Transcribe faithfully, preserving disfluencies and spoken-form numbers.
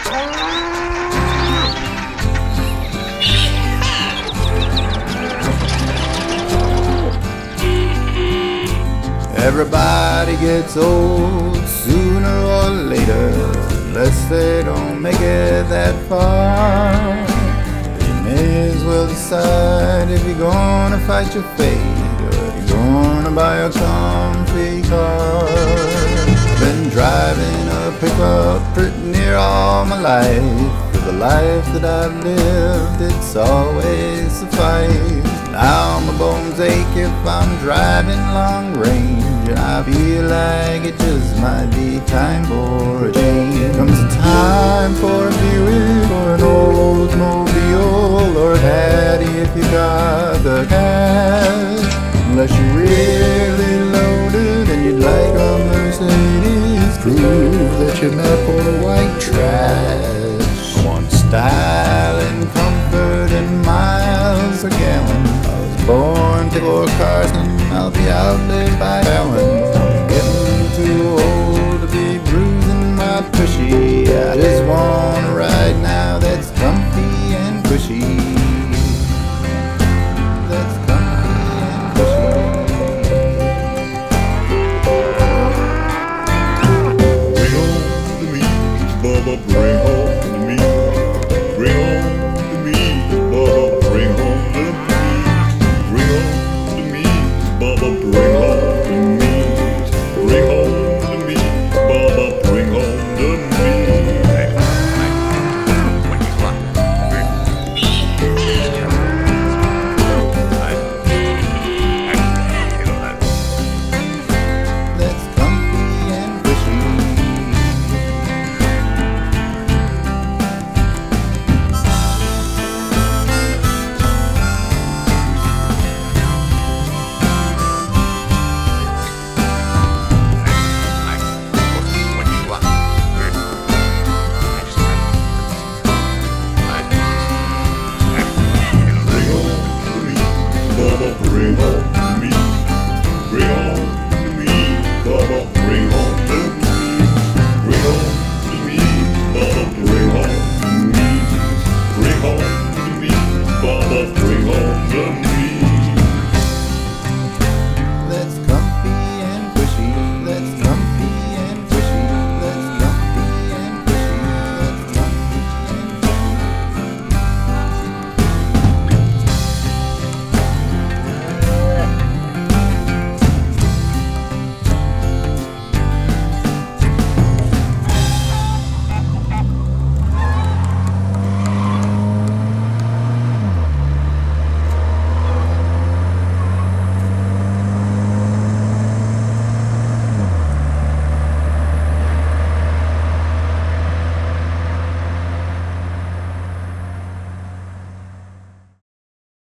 Everybody gets old sooner or later, unless they don't make it that far. You may as well decide if you're gonna fight your fate or if you're gonna buy a comfy car. Been driving a pickup pretty near all my life. For the life that I've lived, it's always sufficed. Now my bones ache if I'm driving long range, and I feel like it just might be time for a change. Comes a time for a Buick or an Oldsmobile or a Caddy if you got the cash. Unless you're really loaded and you'd like a Mercedes, prove that you're not for white trash. I want style and comfort and miles a gallon. Born to for Carson, I'll be outlived by Allen.